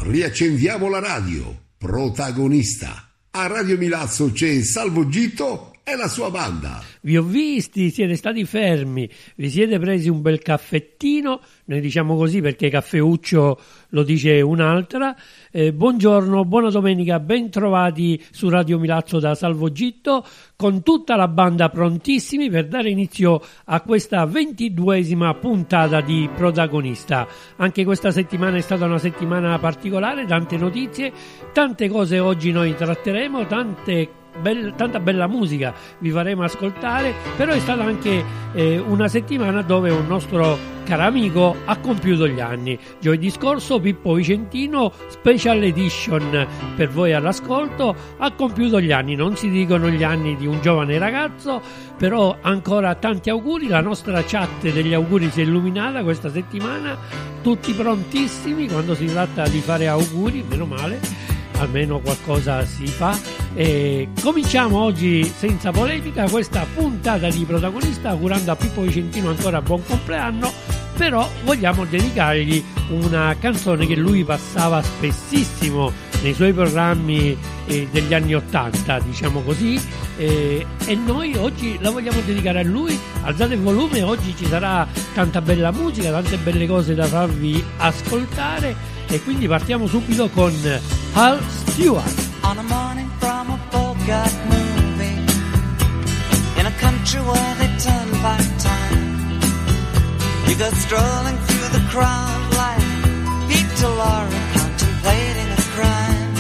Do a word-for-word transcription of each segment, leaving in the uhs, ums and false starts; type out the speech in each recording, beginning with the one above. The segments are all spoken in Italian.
riaccendiamo la radio. Protagonista. A Radio Milazzo c'è Salvo Gitto e la sua banda. Vi ho visti, siete stati fermi, vi siete presi un bel caffettino, noi diciamo così perché Caffeuccio lo dice un'altra. Eh, buongiorno, buona domenica, ben trovati su Radio Milazzo da Salvo Gitto, con tutta la banda prontissimi per dare inizio a questa ventiduesima puntata di Protagonista. Anche questa settimana è stata una settimana particolare, tante notizie, tante cose oggi noi tratteremo, tante Bella, tanta bella musica vi faremo ascoltare, però è stata anche eh, una settimana dove un nostro caro amico ha compiuto gli anni. Giovedì scorso Pippo Vicentino, Special Edition per voi all'ascolto, ha compiuto gli anni, non si dicono gli anni di un giovane ragazzo, però ancora tanti auguri. La nostra chat degli auguri si è illuminata questa settimana, tutti prontissimi quando si tratta di fare auguri, meno male, almeno qualcosa si fa. E cominciamo oggi senza polemica questa puntata di Protagonista augurando a Pippo Vicentino ancora buon compleanno, però vogliamo dedicargli una canzone che lui passava spessissimo nei suoi programmi eh, degli anni ottanta, diciamo così, eh, e noi oggi la vogliamo dedicare a lui. Alzate il volume, oggi ci sarà tanta bella musica, tante belle cose da farvi ascoltare. E quindi partiamo subito con Hal Stewart. On a morning from a Bogart movie, in a country where they turn back time, you go strolling through the crowd like Pete Laura contemplating a crime.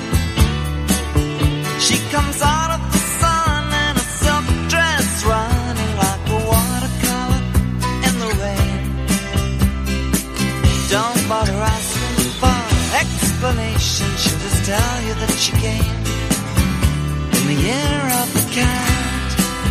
She comes out of the sun in a silk dress, running like a watercolor in the rain. Don't bother asking explanation, she'll just tell you that she came in the year of the cat.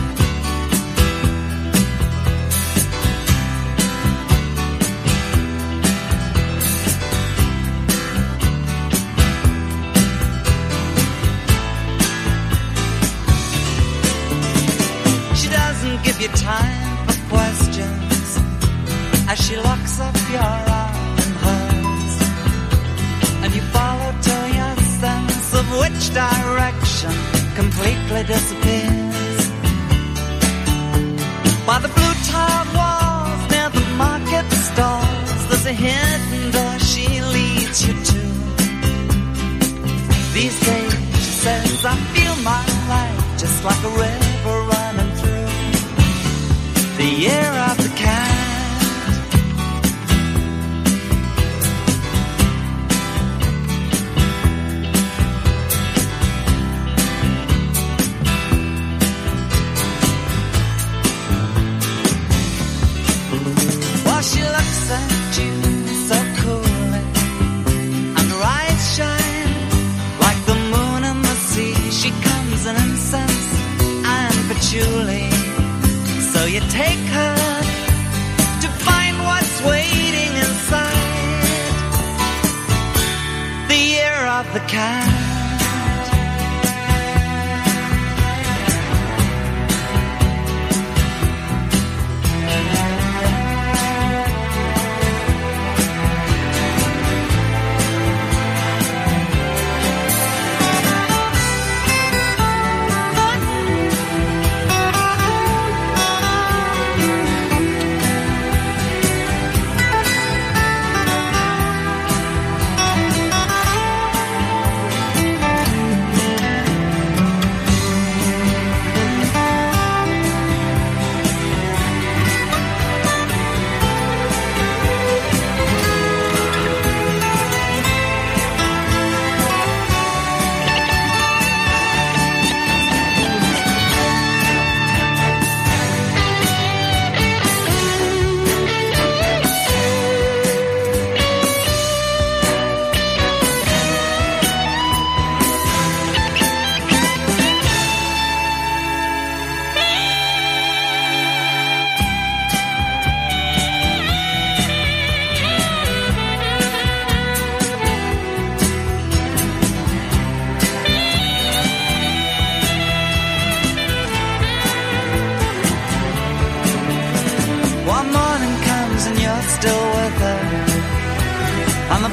She doesn't give you time for questions as she locks up your arm in hers, and you follow till your sense of which direction completely disappears. By the blue tiled walls near the market stalls, there's a hidden door she leads you to. These days, she says, I feel my life just like a river running through the year of the cat.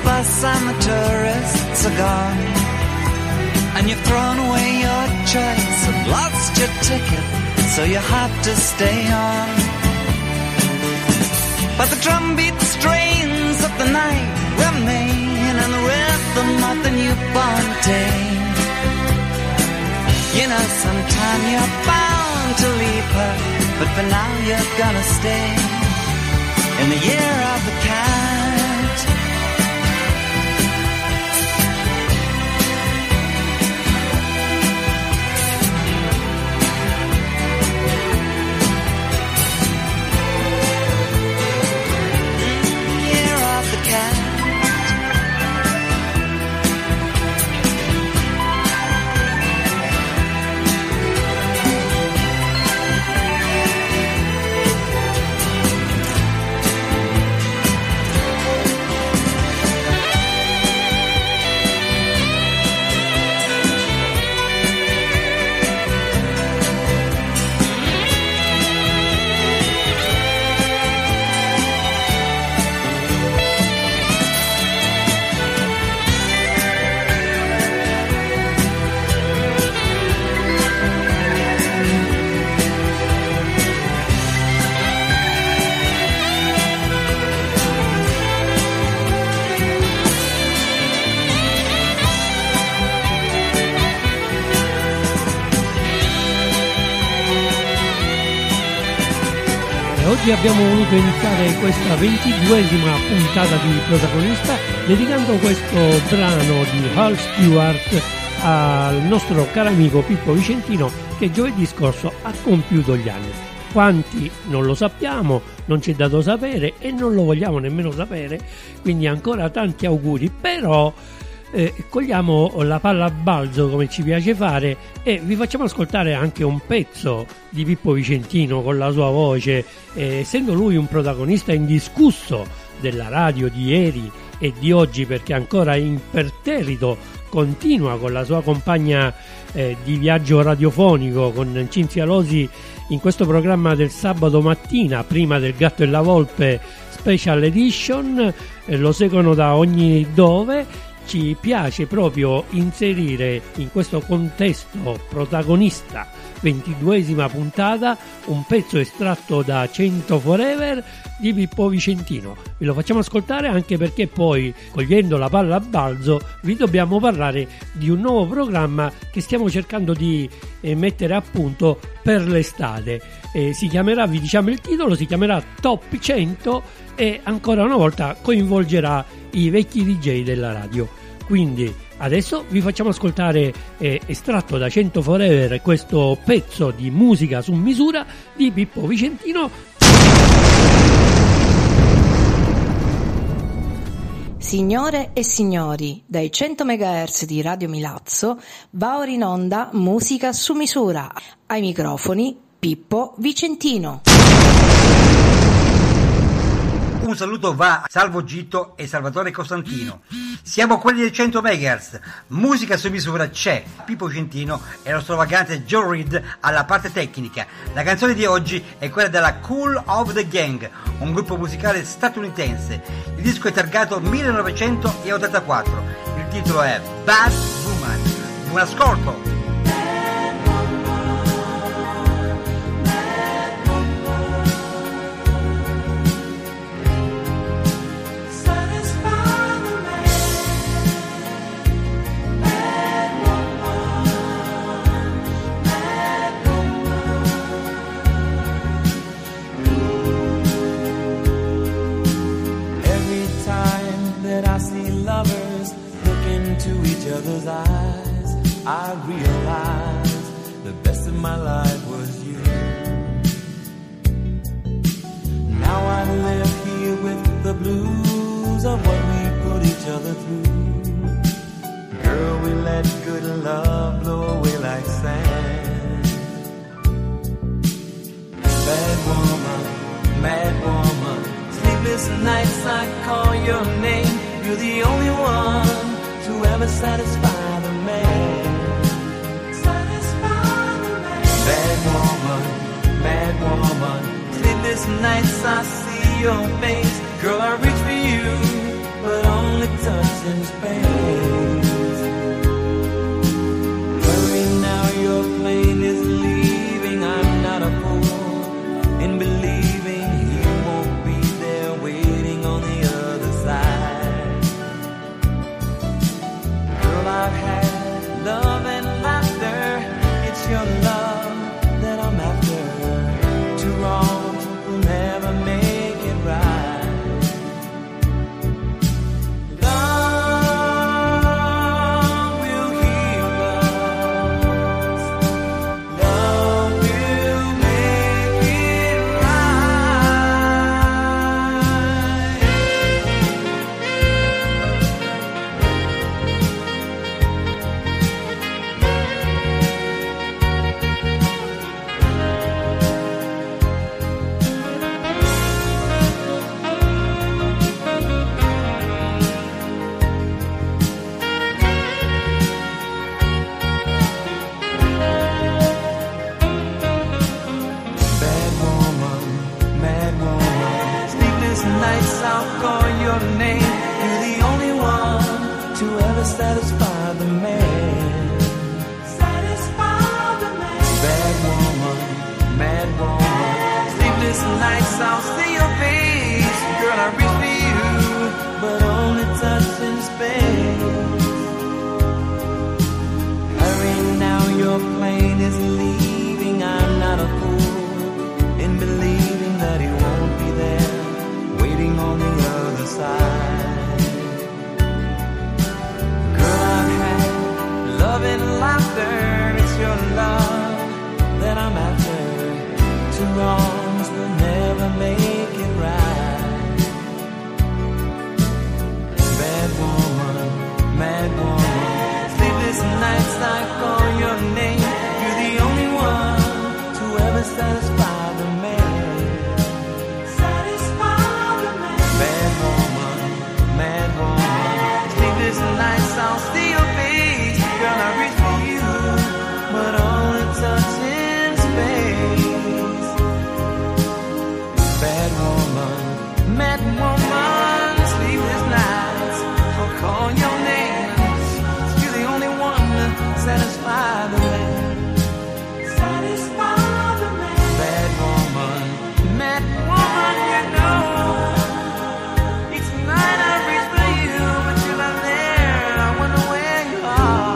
bus and the tourists are gone, and you've thrown away your choice and lost your ticket, so you have to stay on. But the drumbeat strains of the night remain, and the rhythm of the newborn day. You know, sometime you're bound to leave her, but for now you're gonna stay in the year of the cat. Year of the cat. Oggi abbiamo voluto iniziare questa ventiduesima puntata di Protagonista dedicando questo brano di Hal Stewart al nostro caro amico Pippo Vicentino, che giovedì scorso ha compiuto gli anni. Quanti non lo sappiamo, non ci è dato sapere e non lo vogliamo nemmeno sapere, quindi ancora tanti auguri, però eh, cogliamo la palla a balzo come ci piace fare e vi facciamo ascoltare anche un pezzo di Pippo Vicentino con la sua voce, eh, essendo lui un protagonista indiscusso della radio di ieri e di oggi, perché ancora imperterrito continua con la sua compagna eh, di viaggio radiofonico con Cinzia Losi in questo programma del sabato mattina prima del Gatto e la Volpe Special Edition, eh, lo seguono da ogni dove. Ci piace proprio inserire in questo contesto protagonista ventiduesima puntata un pezzo estratto da cento Forever di Pippo Vicentino. Vi lo facciamo ascoltare anche perché poi, cogliendo la palla a balzo, vi dobbiamo parlare di un nuovo programma che stiamo cercando di eh, mettere a punto per l'estate. Eh, si chiamerà, vi diciamo il titolo, si chiamerà Top cento e ancora una volta coinvolgerà i vecchi D J della radio. Quindi adesso vi facciamo ascoltare eh, estratto da cento Forever questo pezzo di musica su misura di Pippo Vicentino. Signore e signori, dai cento megahertz di Radio Milazzo va ora in onda musica su misura. Ai microfoni Pippo Vicentino. Un saluto va a Salvo Gitto e Salvatore Costantino. Siamo quelli del cento megahertz, musica su misura c'è. Pippo Vicentino e lo stravagante Joe Reed alla parte tecnica. La canzone di oggi è quella della Kool of the Gang, un gruppo musicale statunitense. Il disco è targato millenovecentottantaquattro. Il titolo è Bad Woman. Buon ascolto! Other's eyes, I realized the best of my life was you. Now I live here with the blues of what we put each other through. Girl, we let good love blow away like sand. Bad woman, mad woman, sleepless nights I call your name. You're the only one to ever satisfy the man. Satisfy the man. Bad woman, mad woman, sleepless nights I see your face. Girl, I reach for you, but only touching space. Hurry now, your plane is leaving. I'm not a fool in believing he won't be there waiting on the other side. Girl, I've had love and laughter. It's your love that I'm after. Two wrongs will never make it right. Satisfy the man. Satisfy the man. Bad woman, mad woman. Sleepless nights, I'll see your face. Girl, I reach for you, but only touch in space. Hurry now, your plane is leaving. I'm not a fool in believing that he won't be there, waiting on the other side. Love and laughter, it's your love that I'm after. Two wrongs will never make it right. Bad woman, mad woman. Sleepless nights I call your name. You're the only one to ever satisfy the man. Satisfy the man. Bad woman, mad woman. Sleepless nights I'll see your face. Girl, I reach for you, but only touch in space. Bad woman, mad woman, sleepless nights, I'll call your names. You're the only one to satisfy the man. Satisfy the man. Bad woman, mad woman, you know. Each night I reach for you, but you're not there. I wonder where you are.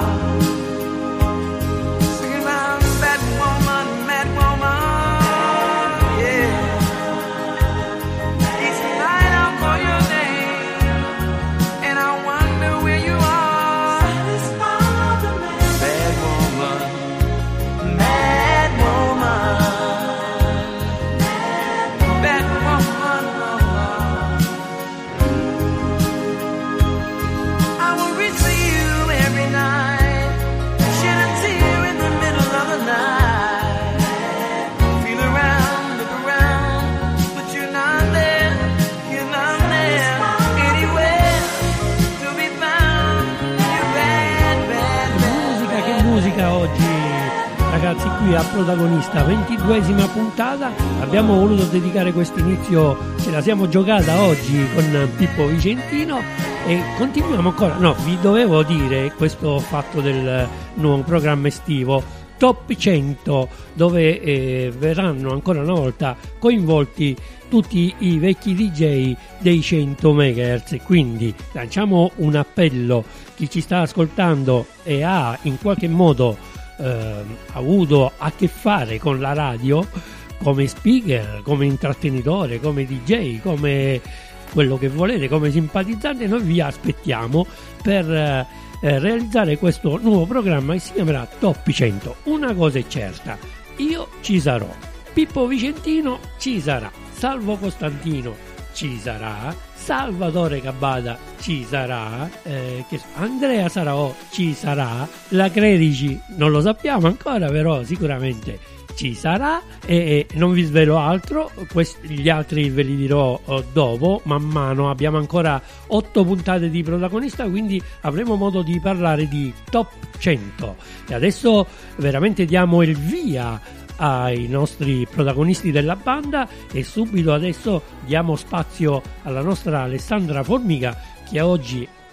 Ragazzi, qui a Protagonista, ventiduesima puntata. Abbiamo voluto dedicare questo inizio, ce la siamo giocata oggi con Pippo Vicentino e continuiamo ancora. No, vi dovevo dire questo fatto del nuovo programma estivo Top cento, dove eh, verranno ancora una volta coinvolti tutti i vecchi D J dei cento megahertz. Quindi lanciamo un appello: chi ci sta ascoltando e ha in qualche modo eh, avuto a che fare con la radio come speaker, come intrattenitore, come D J, come quello che volete, come simpatizzante, noi vi aspettiamo per eh, Eh, realizzare questo nuovo programma che si chiamerà Top cento. Una cosa è certa: io ci sarò, Pippo Vicentino ci sarà, Salvo Costantino ci sarà, Salvatore Cabada ci sarà, eh, che, Andrea Sarao ci sarà, la Credici non lo sappiamo ancora, però sicuramente ci sarà, e, e non vi svelo altro. Questi, gli altri ve li dirò oh, dopo, man mano. Abbiamo ancora otto puntate di Protagonista, quindi avremo modo di parlare di Top cento. E adesso veramente diamo il via ai nostri protagonisti della banda e subito adesso diamo spazio alla nostra Alessandra Formica, che oggi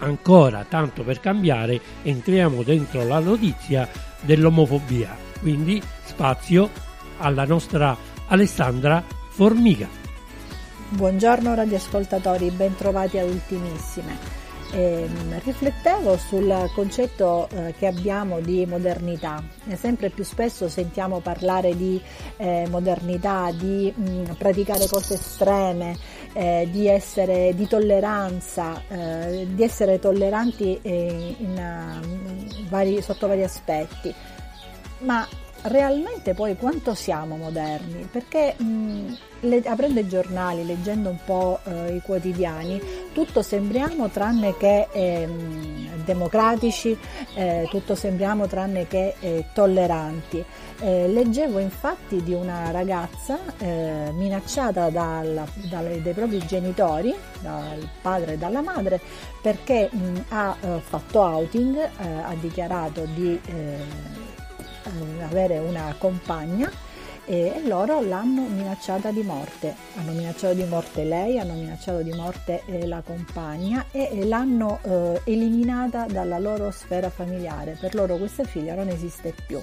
ancora tanto per cambiare, entriamo dentro la notizia dell'omofobia. Quindi spazio alla nostra Alessandra Formiga. Buongiorno radioascoltatori, ben trovati a Ultimissime. Eh, riflettevo sul concetto eh, che abbiamo di modernità. E sempre più spesso sentiamo parlare di eh, modernità, di mh, praticare cose estreme, eh, di essere di tolleranza, eh, di essere tolleranti eh, in, uh, vari, sotto vari aspetti. Ma realmente poi quanto siamo moderni? Perché mh, le, aprendo i giornali, leggendo un po' eh, i quotidiani, tutto sembriamo tranne che eh, democratici, eh, tutto sembriamo tranne che eh, tolleranti. Eh, leggevo infatti di una ragazza eh, minacciata dal, dal, dai propri genitori, dal padre e dalla madre, perché mh, ha eh, fatto outing, eh, ha dichiarato di eh, avere una compagna e loro l'hanno minacciata di morte, hanno minacciato di morte lei, hanno minacciato di morte eh, la compagna e, e l'hanno eh, eliminata dalla loro sfera familiare. Per loro questa figlia non esiste più.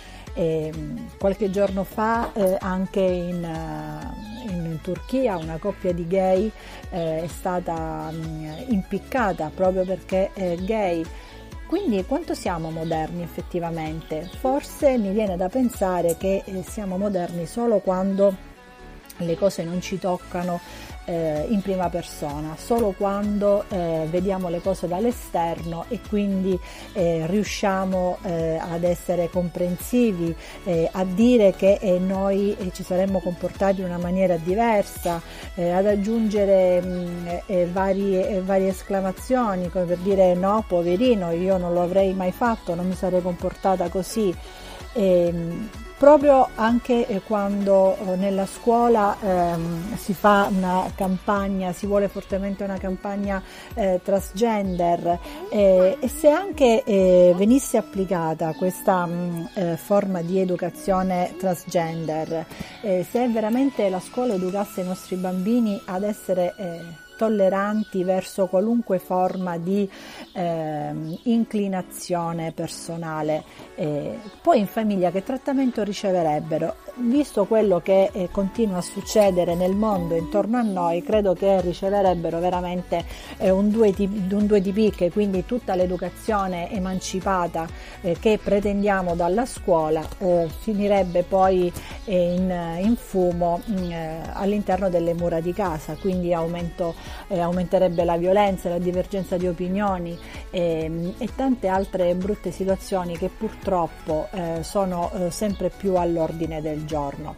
E, qualche giorno fa eh, anche in, uh, in Turchia una coppia di gay eh, è stata mh, impiccata proprio perché è gay. Quindi quanto siamo moderni effettivamente? Forse mi viene da pensare che siamo moderni solo quando le cose non ci toccano eh, in prima persona, solo quando eh, vediamo le cose dall'esterno e quindi eh, riusciamo eh, ad essere comprensivi, eh, a dire che eh, noi eh, ci saremmo comportati in una maniera diversa, eh, ad aggiungere mh, eh, varie, eh, varie esclamazioni come per dire no, poverino, io non lo avrei mai fatto, non mi sarei comportata così. E, proprio anche quando nella scuola ehm, si fa una campagna, si vuole fortemente una campagna eh, transgender eh, e se anche eh, venisse applicata questa mh, eh, forma di educazione transgender, eh, se veramente la scuola educasse i nostri bambini ad essere eh, tolleranti verso qualunque forma di eh, inclinazione personale, eh, poi in famiglia che trattamento riceverebbero? Visto quello che eh, continua a succedere nel mondo intorno a noi, credo che riceverebbero veramente eh, un, due di, un due di picche, quindi tutta l'educazione emancipata eh, che pretendiamo dalla scuola eh, finirebbe poi eh, in, in fumo mh, eh, all'interno delle mura di casa, quindi aumento Eh, aumenterebbe la violenza, la divergenza di opinioni eh, e tante altre brutte situazioni che purtroppo eh, sono eh, sempre più all'ordine del giorno.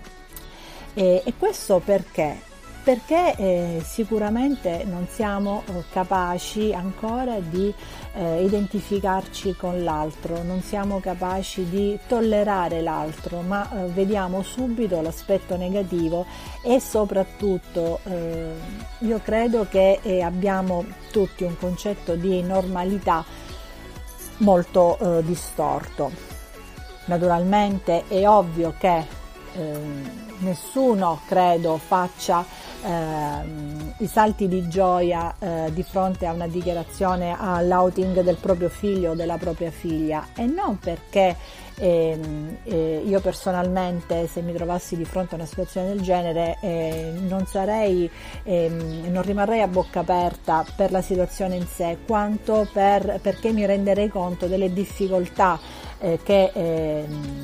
E, e questo perché? Perché eh, sicuramente non siamo eh, capaci ancora di eh, identificarci con l'altro, non siamo capaci di tollerare l'altro, ma eh, vediamo subito l'aspetto negativo e soprattutto eh, io credo che eh, abbiamo tutti un concetto di normalità molto eh, distorto. Naturalmente è ovvio che eh, nessuno credo faccia eh, i salti di gioia eh, di fronte a una dichiarazione all'outing del proprio figlio o della propria figlia, e non perché eh, eh, io personalmente, se mi trovassi di fronte a una situazione del genere, eh, non sarei eh, non rimarrei a bocca aperta per la situazione in sé, quanto per, perché mi renderei conto delle difficoltà eh, che eh,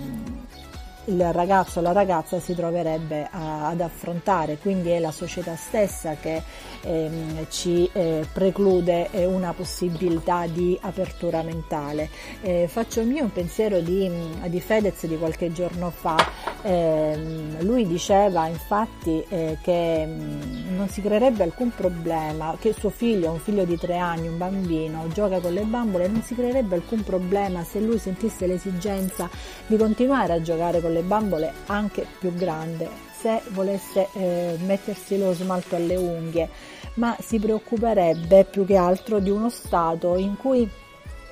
il ragazzo o la ragazza si troverebbe a, ad affrontare, quindi è la società stessa che ehm, ci eh, preclude eh, una possibilità di apertura mentale. Eh, faccio mio un pensiero di, di Fedez di qualche giorno fa. Eh, lui diceva infatti eh, che mh, non si creerebbe alcun problema, che suo figlio, un figlio di tre anni, un bambino, gioca con le bambole, non si creerebbe alcun problema se lui sentisse l'esigenza di continuare a giocare con le bambole anche più grande, se volesse eh, mettersi lo smalto alle unghie, ma si preoccuperebbe più che altro di uno stato in cui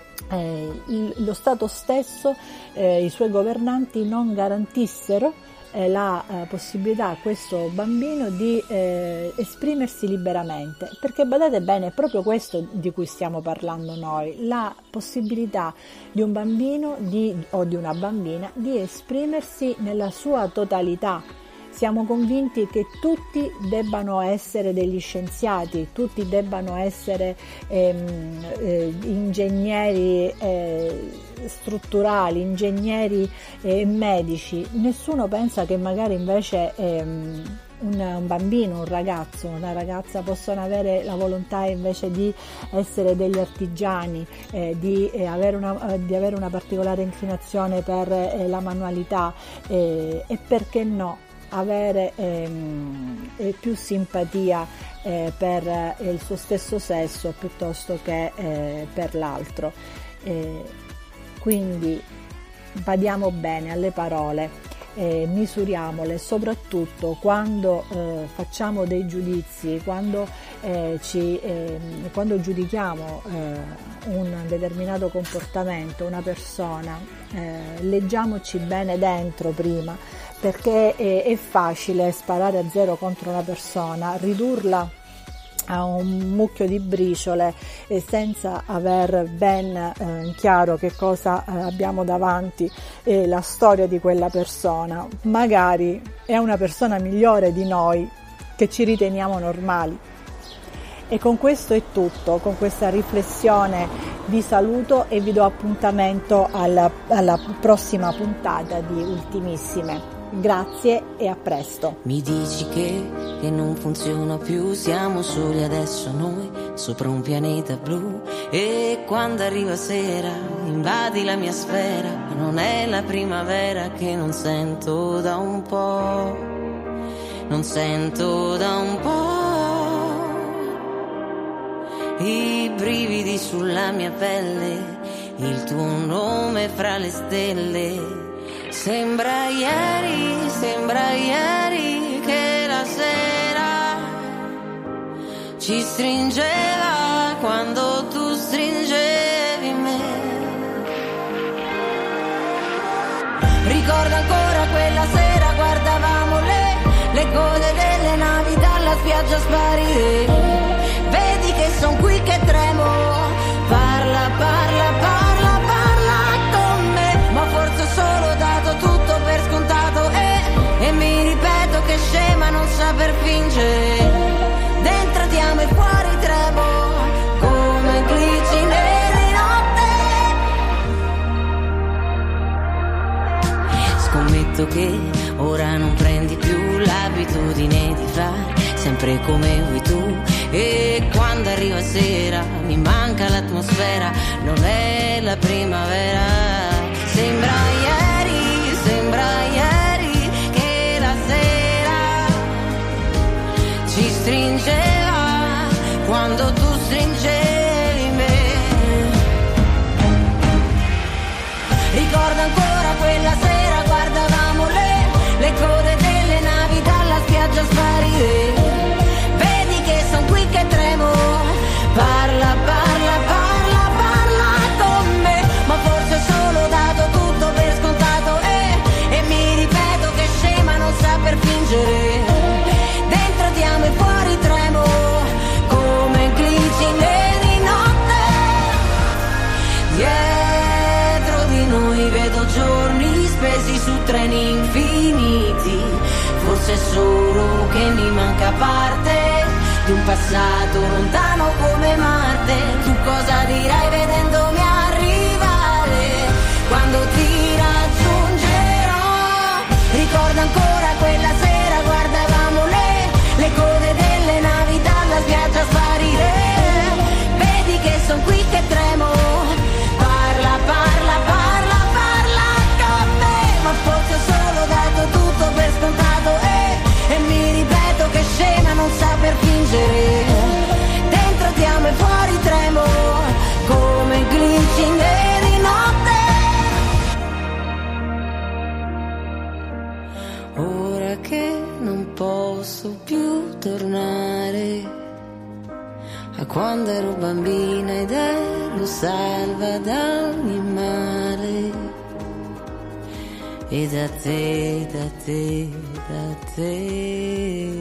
eh, il, lo Stato stesso, eh, i suoi governanti non garantissero eh, la eh, possibilità a questo bambino di eh, esprimersi liberamente, perché badate bene, è proprio questo di cui stiamo parlando noi, la possibilità di un bambino di, o di una bambina di esprimersi nella sua totalità. Siamo convinti che tutti debbano essere degli scienziati, tutti debbano essere ehm, eh, ingegneri eh, strutturali, ingegneri eh, medici. Nessuno pensa che magari invece ehm, un, un bambino, un ragazzo, una ragazza possono avere la volontà invece di essere degli artigiani, eh, di, eh, avere una, eh, di avere una particolare inclinazione per eh, la manualità eh, e perché no avere ehm, più simpatia eh, per eh, il suo stesso sesso piuttosto che eh, per l'altro. Eh, quindi badiamo bene alle parole, eh, misuriamole, soprattutto quando eh, facciamo dei giudizi, quando, eh, ci, eh, quando giudichiamo eh, un determinato comportamento, una persona, eh, leggiamoci bene dentro prima, perché è, è facile sparare a zero contro una persona, ridurla a un mucchio di briciole e senza aver ben eh, in chiaro che cosa eh, abbiamo davanti e la storia di quella persona. Magari è una persona migliore di noi che ci riteniamo normali. E con questo è tutto, con questa riflessione vi saluto e vi do appuntamento alla, alla prossima puntata di Ultimissime. Grazie e a presto. Mi dici che, che non funziona più, siamo soli adesso noi, sopra un pianeta blu. E quando arriva sera, invadi la mia sfera, non è la primavera che non sento da un po', non sento da un po'. I brividi sulla mia pelle, il tuo nome fra le stelle. Sembra ieri, sembra ieri che la sera ci stringeva quando tu stringevi me. Ricordo ancora quella sera, guardavamo le, le code delle navi dalla spiaggia sparire. Vedi che son qui che tremo, parla, parla, parla, parla con me, ma forse ho solo dato tutto per scontato e, e mi ripeto che scema non saper fingere. Dentro ti amo e fuori tremo come glitch neri notte. Scommetto che ora non prendi più l'abitudine di fare sempre come vuoi tu. E quando arriva sera mi manca l'atmosfera, non è la primavera. Sembra ieri, sembra ieri che la sera ci stringeva quando tu stringevi me. Ricordo ancora quella sera, guardavamo le, le code delle navi dalla spiaggia sparire. Vedi che son qui che tremo, parla, parla, parla, parla con me, ma forse ho solo dato tutto per scontato e, e mi ripeto che scema non saper fingere. Dentro ti amo e fuori tremo come glicine di notte. Dietro di noi vedo giorni spesi su treni infiniti, forse è solo che mi manca parte di un passato lontano come Marte. Tu cosa dirai vedendomi arrivare quando ti raggiungerò? Ricordo ancora quella sera, guardavamo le, le code delle navi dalla spiaggia sparire. Vedi che son qui che tremo, parla, parla, parla, parla con me, ma forse ho solo dato tutto per scontato e, e mi ripeto che scema non saper fingere. Dentro ti amo e fuori tremo come glinci di notte. Ora che non posso più tornare a quando ero bambina ed ero salva da ogni male, e da te, da te, da te.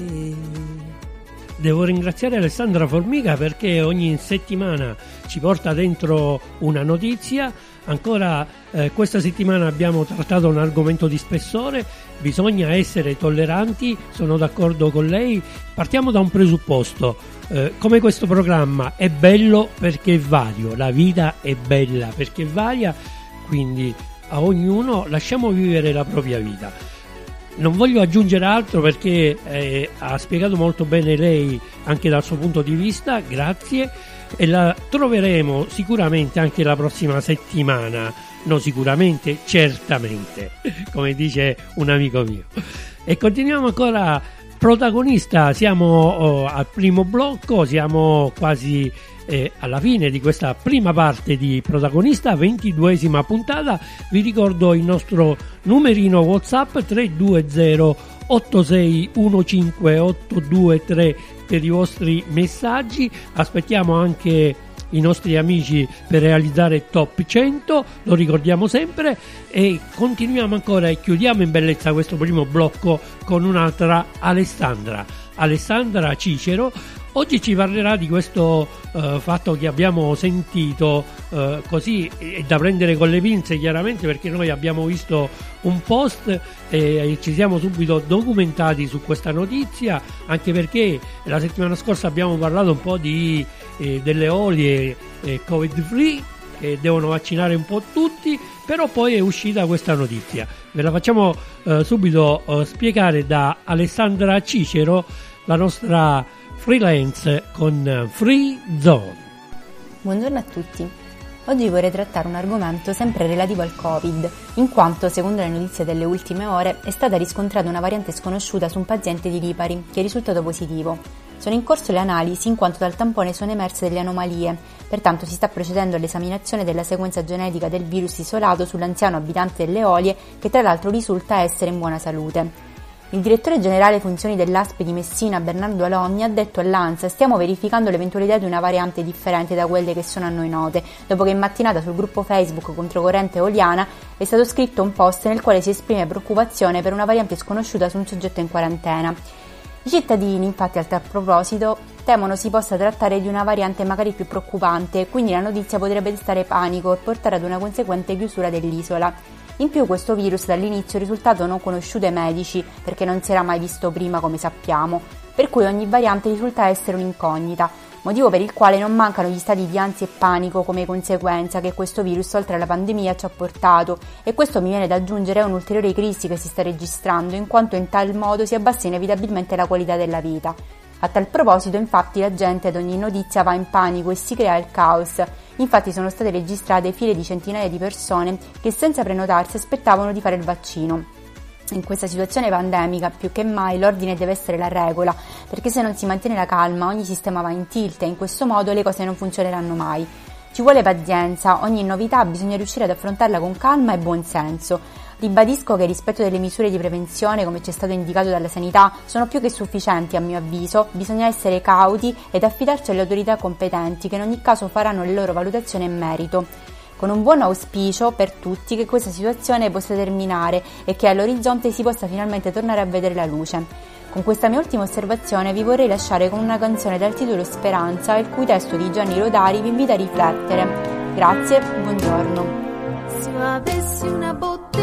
Devo ringraziare Alessandra Formica perché ogni settimana ci porta dentro una notizia. Ancora eh, questa settimana abbiamo trattato un argomento di spessore, bisogna essere tolleranti, sono d'accordo con lei. Partiamo da un presupposto, eh, come questo programma è bello perché è vario, la vita è bella perché varia, quindi a ognuno lasciamo vivere la propria vita. Non voglio aggiungere altro perché eh, ha spiegato molto bene lei anche dal suo punto di vista, grazie, e la troveremo sicuramente anche la prossima settimana, no sicuramente, certamente, come dice un amico mio. E continuiamo ancora, protagonista, siamo oh, al primo blocco, siamo quasi eh, alla fine di questa prima parte di protagonista, ventiduesima puntata. Vi ricordo il nostro numerino WhatsApp tre due zero otto sei uno cinque otto due tre per i vostri messaggi. Aspettiamo anche i nostri amici per realizzare top cento, lo ricordiamo sempre, e continuiamo ancora e chiudiamo in bellezza questo primo blocco con un'altra Alessandra Alessandra Cicero. Oggi ci parlerà di questo uh, fatto che abbiamo sentito, uh, così è da prendere con le pinze chiaramente, perché noi abbiamo visto un post e, e ci siamo subito documentati su questa notizia, anche perché la settimana scorsa abbiamo parlato un po' di eh, delle olie eh, covid free che devono vaccinare un po' tutti, però poi è uscita questa notizia. Ve la facciamo uh, subito uh, spiegare da Alessandra Cicero, la nostra freelance con Free Zone. Buongiorno a tutti. Oggi vorrei trattare un argomento sempre relativo al Covid, in quanto, secondo le notizie delle ultime ore, è stata riscontrata una variante sconosciuta su un paziente di Lipari che è risultato positivo. Sono in corso le analisi in quanto dal tampone sono emerse delle anomalie, pertanto si sta procedendo all'esaminazione della sequenza genetica del virus isolato sull'anziano abitante delle Olie, che tra l'altro risulta essere in buona salute. Il direttore generale funzioni dell'A S P di Messina, Bernardo Alogni, ha detto all'ANSA: stiamo verificando l'eventualità di una variante differente da quelle che sono a noi note, dopo che in mattinata sul gruppo Facebook Controcorrente Oliana è stato scritto un post nel quale si esprime preoccupazione per una variante sconosciuta su un soggetto in quarantena. I cittadini, infatti, a tal proposito, temono si possa trattare di una variante magari più preoccupante, quindi la notizia potrebbe destare panico e portare ad una conseguente chiusura dell'isola. In più questo virus dall'inizio è risultato non conosciuto ai medici, perché non si era mai visto prima, come sappiamo, per cui ogni variante risulta essere un'incognita, motivo per il quale non mancano gli stati di ansia e panico come conseguenza che questo virus oltre alla pandemia ci ha portato, e questo mi viene da aggiungere a un'ulteriore crisi che si sta registrando, in quanto in tal modo si abbassa inevitabilmente la qualità della vita. A tal proposito, infatti, la gente ad ogni notizia va in panico e si crea il caos. Infatti sono state registrate file di centinaia di persone che senza prenotarsi aspettavano di fare il vaccino. In questa situazione pandemica, più che mai, l'ordine deve essere la regola, perché se non si mantiene la calma ogni sistema va in tilt e in questo modo le cose non funzioneranno mai. Ci vuole pazienza, ogni novità bisogna riuscire ad affrontarla con calma e buon senso. Ribadisco che il rispetto delle misure di prevenzione, come ci è stato indicato dalla sanità, sono più che sufficienti a mio avviso, bisogna essere cauti ed affidarci alle autorità competenti che in ogni caso faranno le loro valutazioni in merito, con un buon auspicio per tutti che questa situazione possa terminare e che all'orizzonte si possa finalmente tornare a vedere la luce. Con questa mia ultima osservazione vi vorrei lasciare con una canzone dal titolo Speranza, il cui testo di Gianni Rodari vi invita a riflettere. Grazie, buongiorno. Se avessi una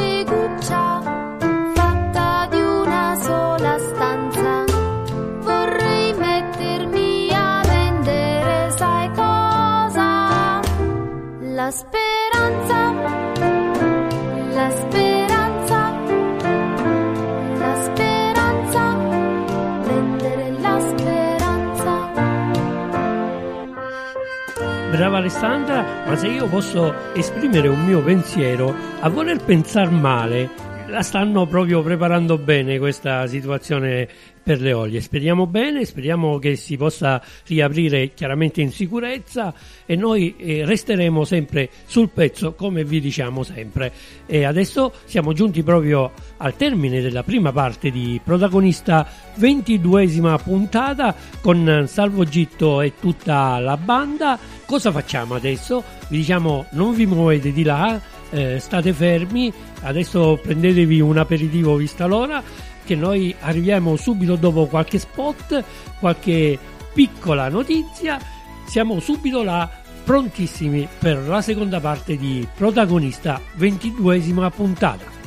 botteguccia fatta di una sola stanza, vorrei mettermi a vendere, sai cosa? La speranza, la speranza, la speranza, vendere la speranza. Brava Alessandra, ma se io posso esprimere un mio pensiero, a voler pensare male, la stanno proprio preparando bene questa situazione per le Olie. Speriamo bene, speriamo che si possa riaprire chiaramente in sicurezza e noi eh, resteremo sempre sul pezzo, come vi diciamo sempre. E adesso siamo giunti proprio al termine della prima parte di Protagonista, ventiduesima puntata con Salvo Gitto e tutta la banda. Cosa facciamo adesso? Vi diciamo non vi muovete di là, eh, state fermi, adesso prendetevi un aperitivo vista l'ora, che noi arriviamo subito dopo qualche spot, qualche piccola notizia, siamo subito là prontissimi per la seconda parte di Protagonista, ventiduesima puntata.